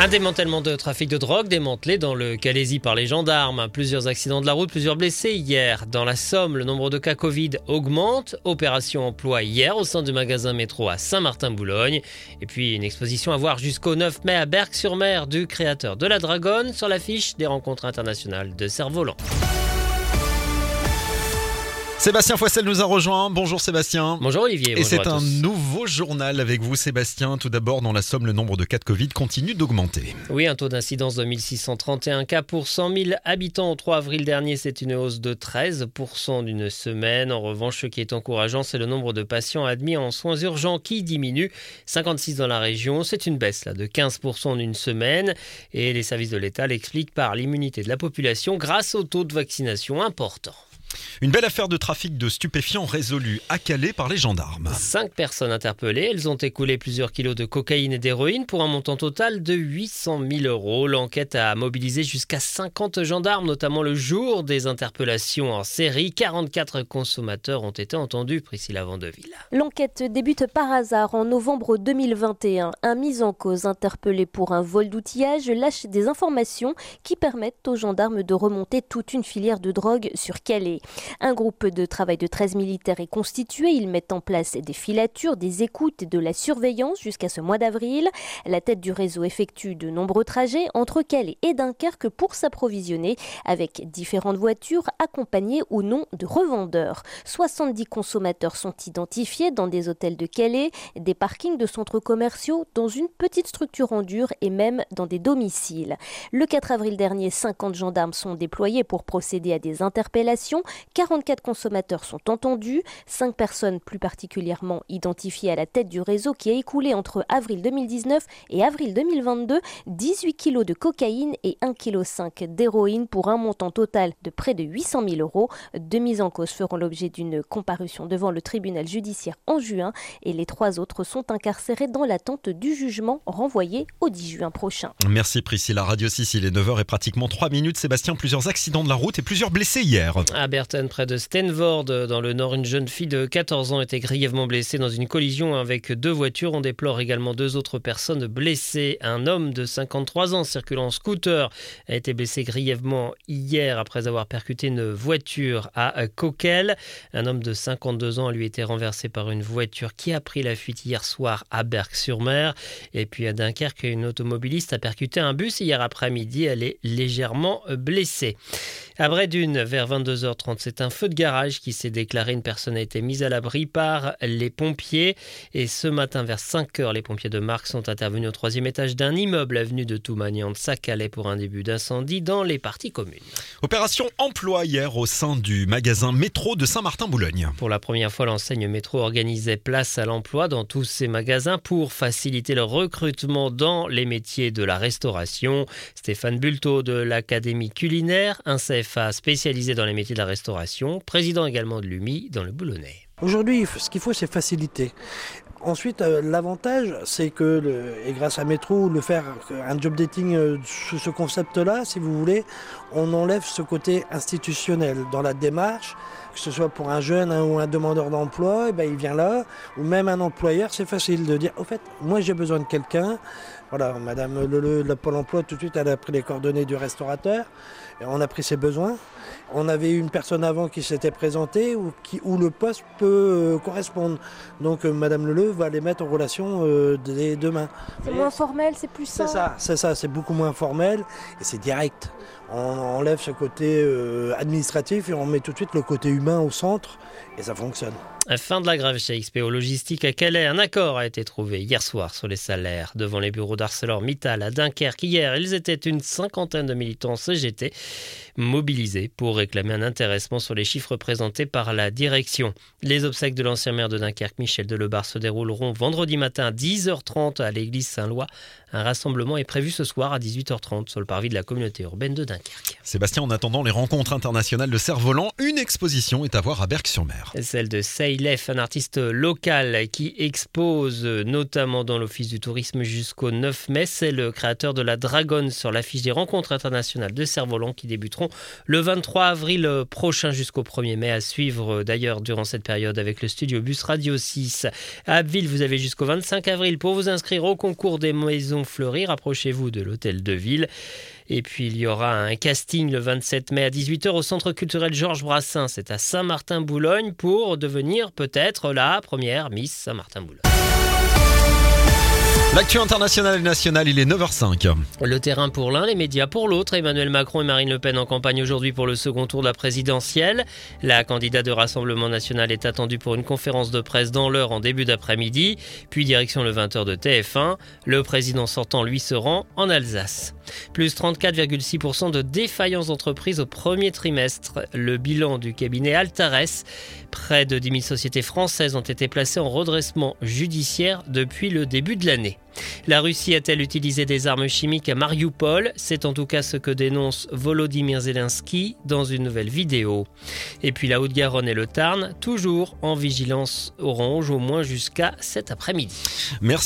Un démantèlement de trafic de drogue démantelé dans le Calaisis par les gendarmes. Plusieurs accidents de la route, plusieurs blessés hier. Dans la Somme, le nombre de cas Covid augmente. Opération emploi hier au sein du magasin Métro à Saint-Martin-Boulogne. Et puis une exposition à voir jusqu'au 9 mai à Berck-sur-Mer du créateur de la Dragonne sur l'affiche des rencontres internationales de cerfs-volants. Sébastien Foissel nous a rejoint. Bonjour Sébastien. Bonjour Olivier. Et bonjour c'est à un tous. nouveau journal avec vous Sébastien. Tout d'abord, dans la Somme, le nombre de cas de Covid continue d'augmenter. Oui, un taux d'incidence de 1631 cas pour 100 000 habitants au 3 avril dernier. C'est une hausse de 13% d'une semaine. En revanche, ce qui est encourageant, c'est le nombre de patients admis en soins urgents qui diminue. 56 dans la région. C'est une baisse de 15% en une semaine. Et les services de l'État l'expliquent par l'immunité de la population grâce au taux de vaccination important. Une belle affaire de trafic de stupéfiants résolue à Calais par les gendarmes. 5 personnes interpellées. Elles ont écoulé plusieurs kilos de cocaïne et d'héroïne pour un montant total de 800 000 €. L'enquête a mobilisé jusqu'à 50 gendarmes, notamment le jour des interpellations en série. 44 consommateurs ont été entendus, Priscilla Vandeville. L'enquête débute par hasard en novembre 2021. Un mis en cause interpellé pour un vol d'outillage lâche des informations qui permettent aux gendarmes de remonter toute une filière de drogue sur Calais. Un groupe de travail de 13 militaires est constitué. Ils mettent en place des filatures, des écoutes et de la surveillance jusqu'à ce mois d'avril. La tête du réseau effectue de nombreux trajets entre Calais et Dunkerque pour s'approvisionner avec différentes voitures accompagnées ou non de revendeurs. 70 consommateurs sont identifiés dans des hôtels de Calais, des parkings de centres commerciaux, dans une petite structure en dur et même dans des domiciles. Le 4 avril dernier, 50 gendarmes sont déployés pour procéder à des interpellations. 44 consommateurs sont entendus, 5 personnes plus particulièrement identifiées à la tête du réseau qui a écoulé entre avril 2019 et avril 2022 18 kilos de cocaïne et 1,5 kg d'héroïne pour un montant total de près de 800 000 €. 2 mises en cause feront l'objet d'une comparution devant le tribunal judiciaire en juin et les 3 autres sont incarcérés dans l'attente du jugement renvoyé au 10 juin prochain. Merci Priscilla. Radio 6, il est 9h et pratiquement 3 minutes. Sébastien, plusieurs accidents de la route et plusieurs blessés hier. À Berten, près de Stenvoorde, dans le nord, une jeune fille de 14 ans était grièvement blessée dans une collision avec 2 voitures. On déplore également 2 autres personnes blessées. Un homme de 53 ans circulant en scooter a été blessé grièvement hier après avoir percuté une voiture à Coquel. Un homme de 52 ans a lui été renversé par une voiture qui a pris la fuite hier soir à Berck-sur-Mer. Et puis à Dunkerque, une automobiliste a percuté un bus hier après-midi. Elle est légèrement blessée. À Brédune, vers 22h30, c'est un feu de garage qui s'est déclaré. Une personne a été mise à l'abri par les pompiers. Et ce matin, vers 5h, les pompiers de Marc sont intervenus au 3e étage d'un immeuble avenue de Toumaniante, à Calais, pour un début d'incendie dans les parties communes. Opération emploi hier au sein du magasin Métro de Saint-Martin-Boulogne. Pour la première fois, l'enseigne Métro organisait place à l'emploi dans tous ses magasins pour faciliter le recrutement dans les métiers de la restauration. Stéphane Bulto de l'Académie culinaire, un CFA spécialisé dans les métiers de la restauration, président également de l'UMI dans le Boulonnais. Aujourd'hui, ce qu'il faut, c'est faciliter. Ensuite, l'avantage, c'est que, et grâce à Métro, le faire un job dating sous ce concept-là, si vous voulez, on enlève ce côté institutionnel dans la démarche, que ce soit pour un jeune ou un demandeur d'emploi, il vient là, ou même un employeur, c'est facile de dire, au fait, moi j'ai besoin de quelqu'un. Voilà, Madame Leleu de Pôle emploi, tout de suite, elle a pris les coordonnées du restaurateur, et on a pris ses besoins. On avait une personne avant qui s'était présentée où le poste peut correspondre. Donc Madame Leleu va les mettre en relation dès demain. C'est moins formel, c'est plus simple. C'est ça, c'est beaucoup moins formel et c'est direct. On enlève ce côté administratif et on met tout de suite le côté humain au centre et ça fonctionne. Fin de la grève chez XPO Logistique à Calais. Un accord a été trouvé hier soir sur les salaires devant les bureaux d'ArcelorMittal à Dunkerque. Hier, ils étaient une 50aine de militants CGT mobilisés pour réclamer un intéressement sur les chiffres présentés par la direction. Les obsèques de l'ancien maire de Dunkerque, Michel Delebarre, se dérouleront vendredi matin à 10h30 à l'église Saint-Lois. Un rassemblement est prévu ce soir à 18h30 sur le parvis de la communauté urbaine de Dunkerque. Sébastien, en attendant les rencontres internationales de cerfs-volants, une exposition est à voir à Berck-sur-Mer. Celle de Say Ailef, un artiste local qui expose notamment dans l'Office du tourisme jusqu'au 9 mai. C'est le créateur de la Dragonne sur l'affiche des rencontres internationales de cerfs-volants qui débuteront le 23 avril prochain jusqu'au 1er mai. À suivre d'ailleurs durant cette période avec le studio Bus Radio 6. À Abbeville, vous avez jusqu'au 25 avril pour vous inscrire au concours des maisons fleuries. Rapprochez-vous de l'hôtel de ville. Et puis il y aura un casting le 27 mai à 18h au Centre culturel Georges Brassens. C'est à Saint-Martin-Boulogne pour devenir peut-être la première Miss Saint-Martin-Boulogne. L'actu internationale et nationale, il est 9h05. Le terrain pour l'un, les médias pour l'autre. Emmanuel Macron et Marine Le Pen en campagne aujourd'hui pour le second tour de la présidentielle. La candidate de Rassemblement National est attendue pour une conférence de presse dans l'heure en début d'après-midi. Puis direction le 20h de TF1. Le président sortant, lui, se rend en Alsace. Plus 34,6% de défaillances d'entreprises au premier trimestre. Le bilan du cabinet Altares. Près de 10 000 sociétés françaises ont été placées en redressement judiciaire depuis le début de l'année. La Russie a-t-elle utilisé des armes chimiques à Mariupol ? C'est en tout cas ce que dénonce Volodymyr Zelensky dans une nouvelle vidéo. Et puis la Haute-Garonne et le Tarn, toujours en vigilance orange, au moins jusqu'à cet après-midi. Merci.